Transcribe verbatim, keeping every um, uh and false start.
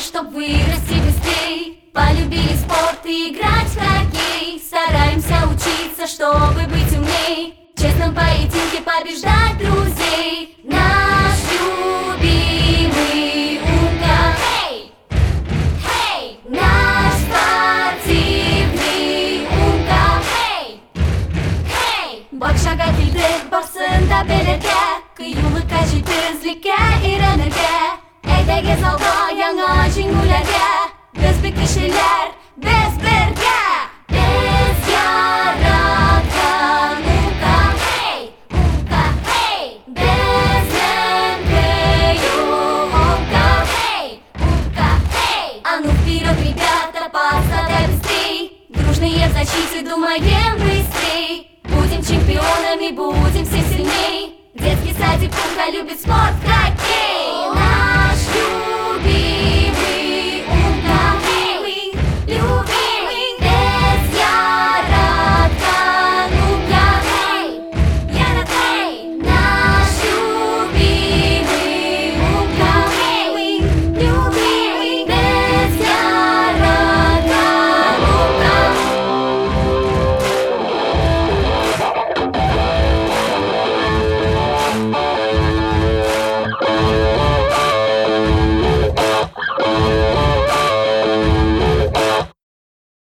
чтоб вырасти быстрей. Полюбили спорт и играть в хоккей. Стараемся учиться, чтобы быть умней. В честном поединке побеждать друзей. Наш любимый Умка. Хей! Хей! Наш спортивный Умка. Хей! Хей! Бak шага килде, барсында белерге. Кыюлыкка жетті ізлікке, үйренерге. Әйдәге залда яңа жеңуләргә. Без бик кешеләр, без бергә. Без яраткан Умка. Хей! Умка. Хей! Безнең кыю Умка. Хей! Умка. Хей! А ну вперед, ребята, поставь быстрей. Дружные в защите, думаем быстрей. Будем чемпионами, будем все сильней. Детский садик Умка любит спорт, хоккей.